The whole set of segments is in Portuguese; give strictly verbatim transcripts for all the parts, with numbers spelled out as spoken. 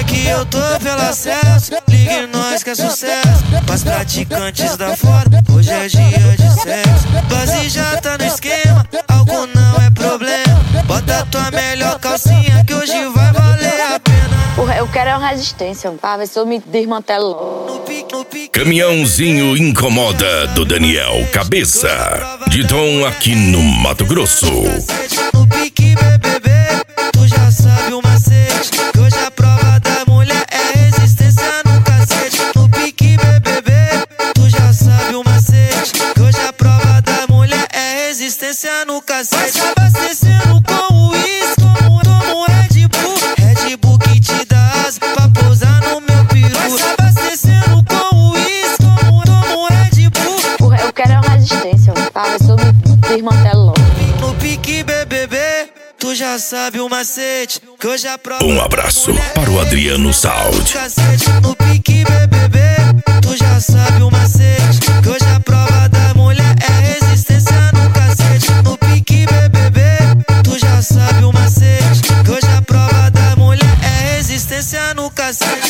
que eu tô pelo acesso, ligue nós que é sucesso. Pras praticantes da fora, hoje é dia de sexo. Base já tá no esquema, álcool não é problema. Bota tua melhor calcinha que hoje vai valer a pena. Porra, eu quero uma resistência, pra ver se eu me desmantelo. Caminhãozinho Incomoda do Daniel Cabeça, de Dom aqui no Mato Grosso. No pique B B B, tu já sabe o macete, que hoje a prova da mulher é resistência no cacete. No pique B B B, tu já sabe o macete, que hoje a prova da mulher é resistência no cacete. Vai se abastecendo com o uísque, como, como Red Bull, Red Bull que te dá asa pra pousar no meu peru. Vai se abastecendo com o uísque, como, como Red Bull. Porra, eu quero uma resistência, pra ver se eu me desmantelo. No pique B B B, tu já sabe o macete, que hoje a prova. Um abraço para o Adriano Saud. No pique B B B, tu já sabe o macete, que hoje a prova da mulher é resistência no cacete. No pique B B B, tu já sabe o macete, que hoje a prova da mulher é resistência no cacete.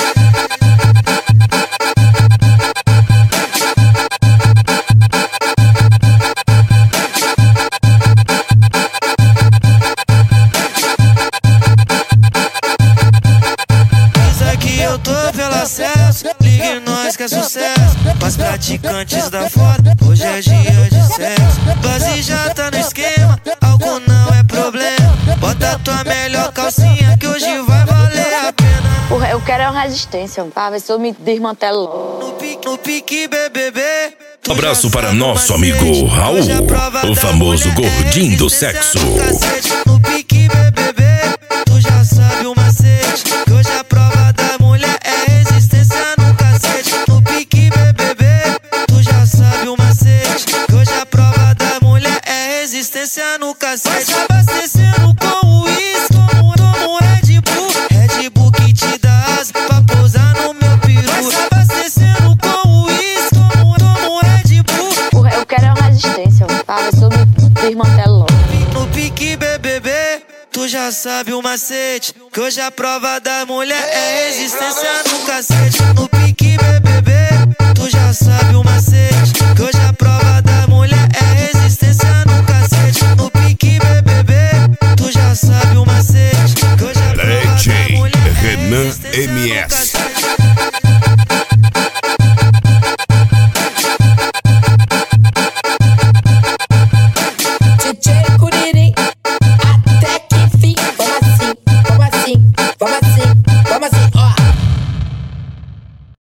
Eu tô pelo acesso, ligue nós que é sucesso. Pras praticantes da fora, hoje é dia de sexo. Base já tá no esquema, álcool não é problema. Bota tua melhor calcinha que hoje vai valer a pena. Porra, eu quero uma resistência, pra ver se eu me desmantelo. No pique, no pique B B B. Um abraço para nosso amigo Raul, o famoso gordinho do sexo. No pique B B B, tu já sabe o macete, que hoje a prova da mulher é resistência no cacete. No pique B B B, tu já sabe o macete, que hoje a prova da mulher é resistência no cacete. Vai se abastecendo com o uísque, como, como Red Bull, Red Bull que te dá asa pra pousar no meu peru. Vai se abastecendo com o uísque, como, como Red Bull. Porra, eu quero uma resistência, pra ver se eu me desmantelo. No pique B B B, tu já sabe o macete, que hoje a prova da mulher é resistência no cacete. No pique B B B, tu já sabe o macete, que hoje a prova da mulher é resistência no cacete. No pique B B B, tu já sabe o macete, que hoje a prova da mulher é Renan resistência no M S. cacete.